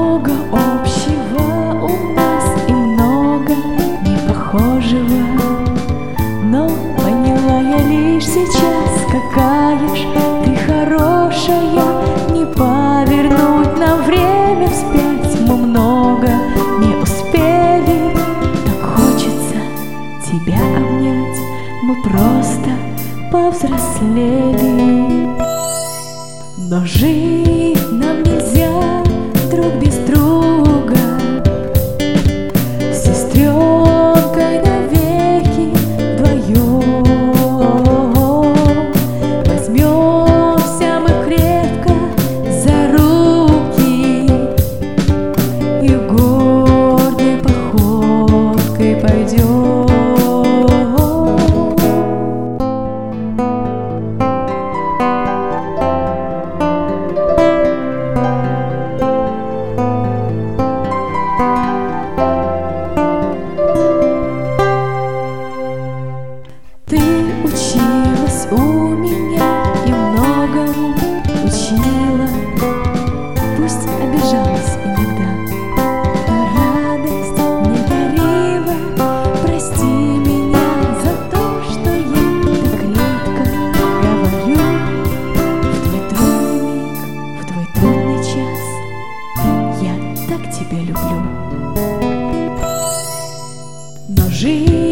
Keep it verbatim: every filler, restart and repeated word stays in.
много общего у нас и много непохожего, но поняла я лишь сейчас, какая ж ты хорошая. Не повернуть нам время вспять, мы много не успели. Так хочется тебя обнять, мы просто повзрослели. Но жить нам нельзя друг без друга, с сестренкой навеки вдвоем. Возьмемся мы крепко за руки и гордой походкой пойдем. Ты училась у меня и многому учила, пусть обижалась иногда, но радость мне дарила. Прости меня за то, что я так редко говорю. В твой трудный миг, в твой трудный час я так тебя люблю. Но жизнь